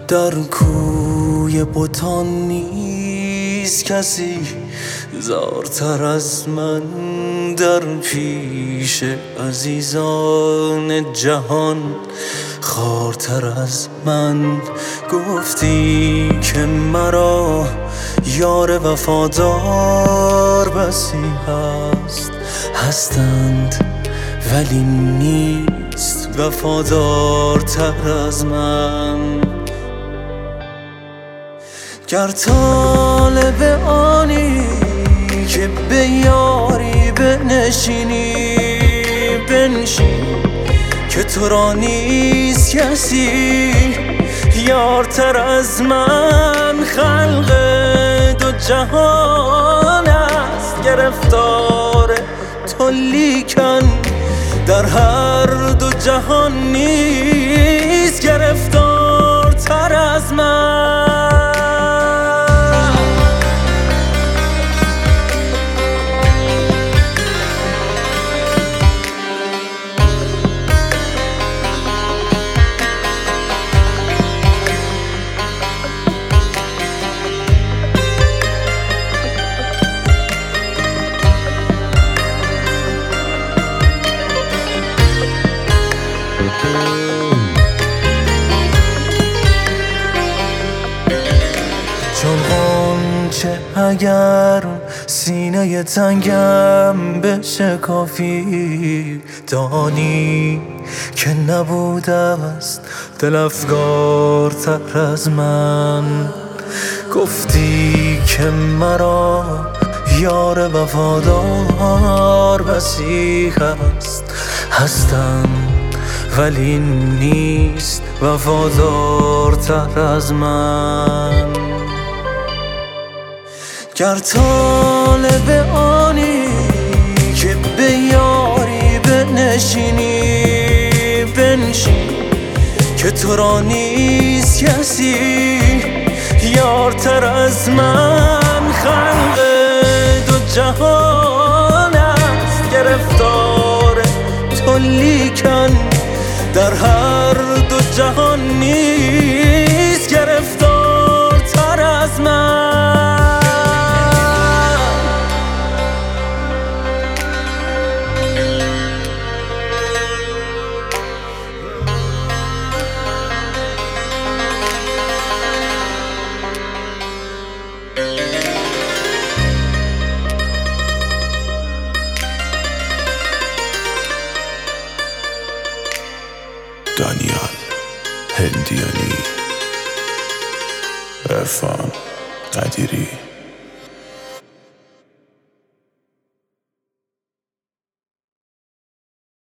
در کوی بتان نیست کسی زارتر از من، در پیش عزیزان جهان خوارتر از من. گفتی که مرا یار وفادار بسی هستند، ولی نیست وفادارتر از من. گر طالب آنی که به یاری بنشینی، بنشین که تو را نیست کسی یارتر از من. خلق دو جهان است گرفتار تو، لیکن در هر دو جهان نیست گرفتارتر از من. چون غنچه اگر سینه تنگم بشکافی، دانی که نبوده است دل افگارتر از من. گفتی که مرا یار وفادار بسی هستند، ولی نیست وفادارتر از من. گر طالب آنی که به یاری بنشینی، بنشین که تو را نیست کسی یارتر از من. خلق دو جهان است گرفتار تو، لیکن در هر دو جهان نیست گرفتارتر از من. دانیال هندیانی، عرفان قدیری.